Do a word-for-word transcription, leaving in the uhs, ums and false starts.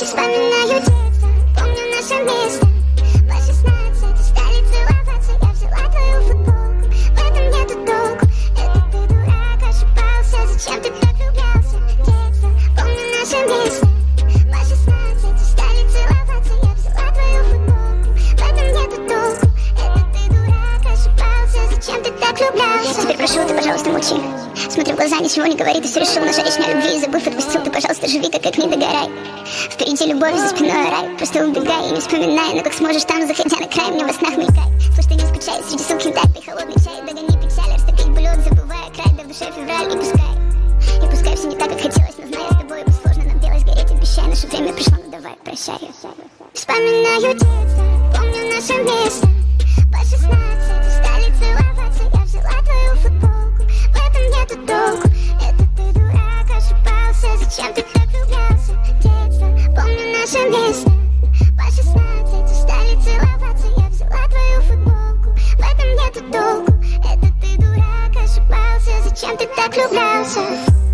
Вспоминаю детство, помню наше место. По шестнадцати стали целоваться. Я взяла твою футболку, в этом нету толку. Это ты, дурак, ошибался. Зачем ты так влюблялся? Детство, помню наше место. По шестнадцати стали целоваться. Я взяла твою футболку, в этом нету толку. Это ты, дурак, ошибался. Зачем ты так влюблялся? Теперь прошу, ты, пожалуйста, молчи. Смотри в глаза, ничего не говори. Ты все решил нажарить на любви и забыв отпустил. Ты, пожалуйста, живи, как, как не догорай. Впереди любовь, за спиной рай. Просто убегай и не вспоминай. Но как сможешь там, заходя на край, мне во снах мелькай. Слышь, ты не скучай, среди сукин так, ты холодный чай. Догони печаль, растопить блюд, забывая край. Да в душе февраль, и пускай. И пускай все не так, как хотелось. Но зная с тобой, бы сложно нам делать гореть. Обещай, наше время пришло, ну давай, прощай. Вспоминаю детство, помню наше место. По шестнадцати стали целоваться. Я взяла твою футболку, в этом нету толку. Это ты, дурак, ошибался. Зачем ты так влюблялся? Детство, помню наше место. По шестнадцати стали целоваться. Я взяла твою футболку, в этом нету толку. Это ты, дурак, ошибался. Зачем ты так влюблялся?